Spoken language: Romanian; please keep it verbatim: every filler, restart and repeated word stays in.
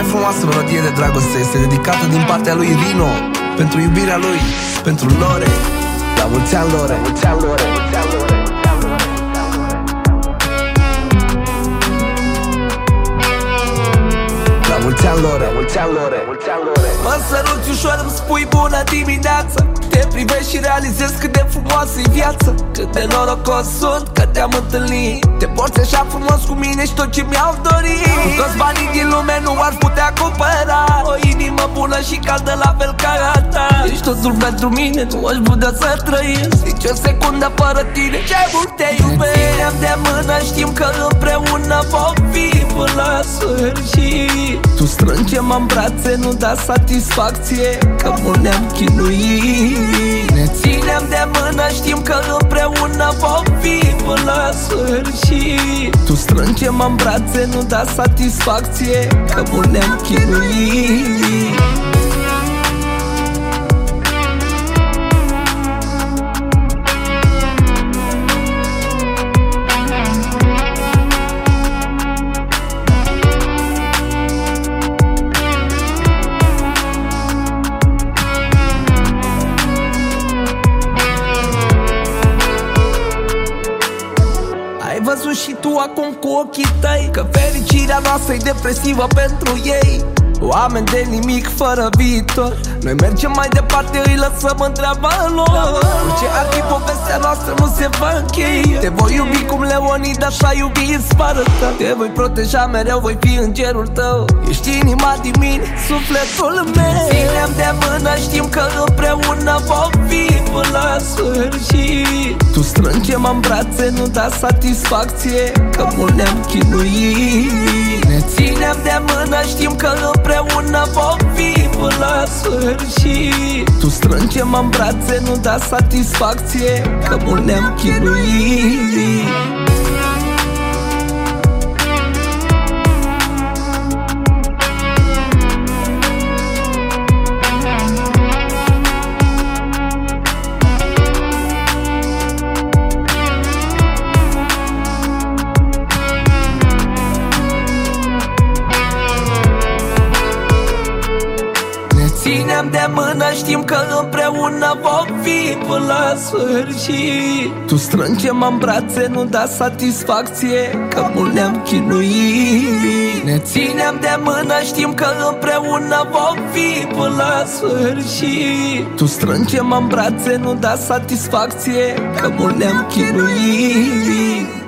mai frumoasă melodie de dragoste este dedicată din partea lui Rino pentru iubirea lui, pentru Lore. La mulți ani, Lore! La mulți ani, Lore! La mulți ani, Lore! La mulți ani, Lore! Mă săruți ușor, îmi spui bună dimineața. Te privești și realizezi cât de frumoasă-i viața. Cât de norocos sunt că te-am întâlnit. Te porți așa frumos cu mine și tot ce mi-au dorit. Cu toți banii din lume nu ar putea cumpăra o inimă bună și caldă la fel ca a ta. Ești totul pentru mine, nu aș putea să trăiesc nici o secundă fără tine. Ce mult te iubesc. Ne ținem de mână, știm că împreună vom fi până la sfârșit. Tu strângem-mă în brațe, nu da satisfacție, că mult ne-am chinuit. Ne ținem de mână, știm că împreună vom fi până la sfârșit. Tu strângem-mă în brațe, nu da satisfacție, că mult ne-am chinuit. Ai văzut și tu acum cu ochii tăi că fericirea noastră e depresivă pentru ei. Oameni de nimic fără viitor. Noi mergem mai departe, îi lăsăm în treaba lor. Orice ar fi povestea noastră nu se va încheia. Te voi iubi cum Leonid așa iubi Sparta. Te voi proteja mereu, voi fi îngerul tău. Ești inima din mine, sufletul meu. Ținem de mână, știm că împreună vom fi până la sfârșit. Tu strângem în brațe, nu da satisfacție, că mult ne-am chinuit. Ne ținem de mână, știm că împreună vom fi până la sfârșit. Tu strângem în brațe, nu da satisfacție, că mult ne-am chinuit. Ținem de mână, știm că împreună vom fi până la sfârșit. Tu strângem în brațe, nu da satisfacție, că mult ne-am chinuit. Ne ținem de mână, știm că împreună vom fi până la sfârșit. Tu strângem în brațe, nu da satisfacție, că mult ne-am chinuit.